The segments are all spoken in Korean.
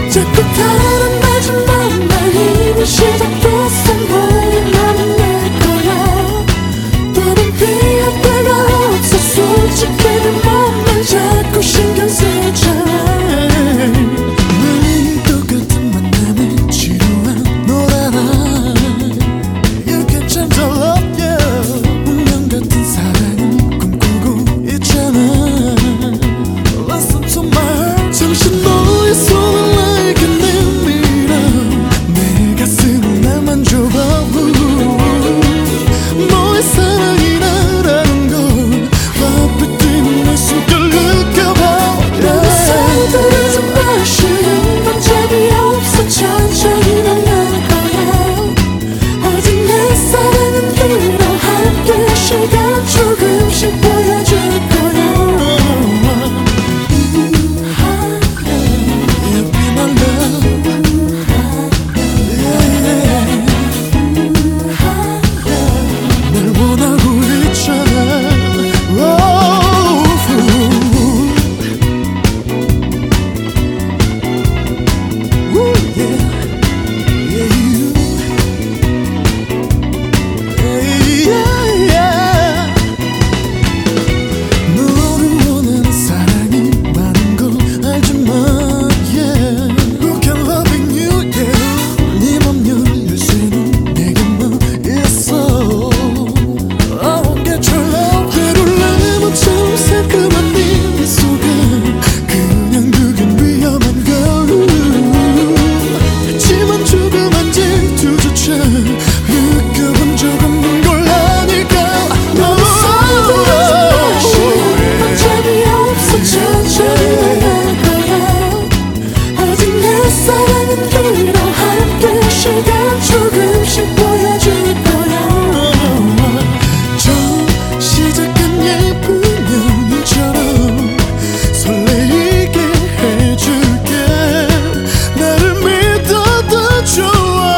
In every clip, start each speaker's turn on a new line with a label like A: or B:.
A: 자꾸 다른 마지막만 이미 시작됐어. 너의 맘은 내 거야. 더는 피할 데가 없어. 솔직히 내 몸만 자꾸 신경 쓰잖아.
B: 매일 똑같은 만남에 지루한 널 알아. You can change our love, yeah. 운명 같은 사랑을 꿈꾸고 있잖아. Listen to my heart. 잠시 너의 손을 나에게 내밀어. 내 가슴을 나만 줘봐. 너의 사랑이 나라는 걸 앞에 뛰는 내 숨결 느껴봐.
A: 너의 사이들을 좀 마시는 건 재미없어. 천천히 난 날 거야. 아직 내 사랑은 길어. 함께 시간 조금씩 보여줄 거야.
B: You be my love. Yeah, yeah. 날 원하고 있잖아. Woo, yeah. Yeah, you. Yeah, yeah. 너를 원하는 사랑이 많은 걸 알지만, yeah. Who can loving you, yeah. 네 맘 열릴 새는 내게만 있어. I won't get your love. 때론 레몬처럼 새콤한 네 미소가 그냥 그겐 위험한 걸. 하지만 조그만 질투조차 느껴본 적 없는 걸 아니까.
A: 너의 사이들을 좀 마시는 건 재미없어. 천천히 난 날 거야. 아직 내 사랑은 길어. 함께 시간 조금씩 보여줄 거야.
B: 처음 시작한 예쁜 연인처럼 설레이게 해줄게. 나를 믿어도 좋아.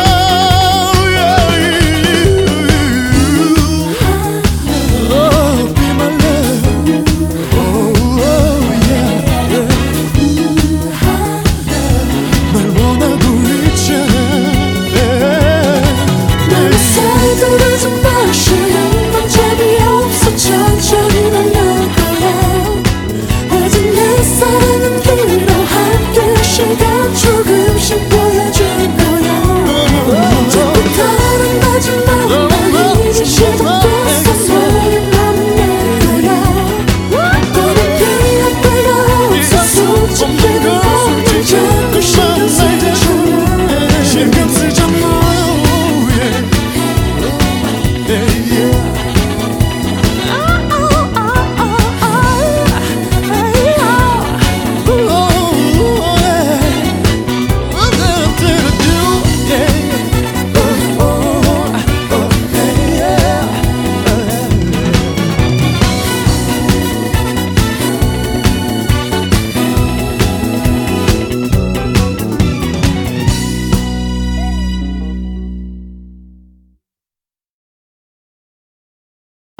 B: Oh, be my love. Oh, yeah, yeah. 날 원하고 있잖아.
A: 너의 사이들을 좀 마시는 건 재미없어. 천천히 난 날 거야. 아직 내 사랑은 길어. 함께 시간 조금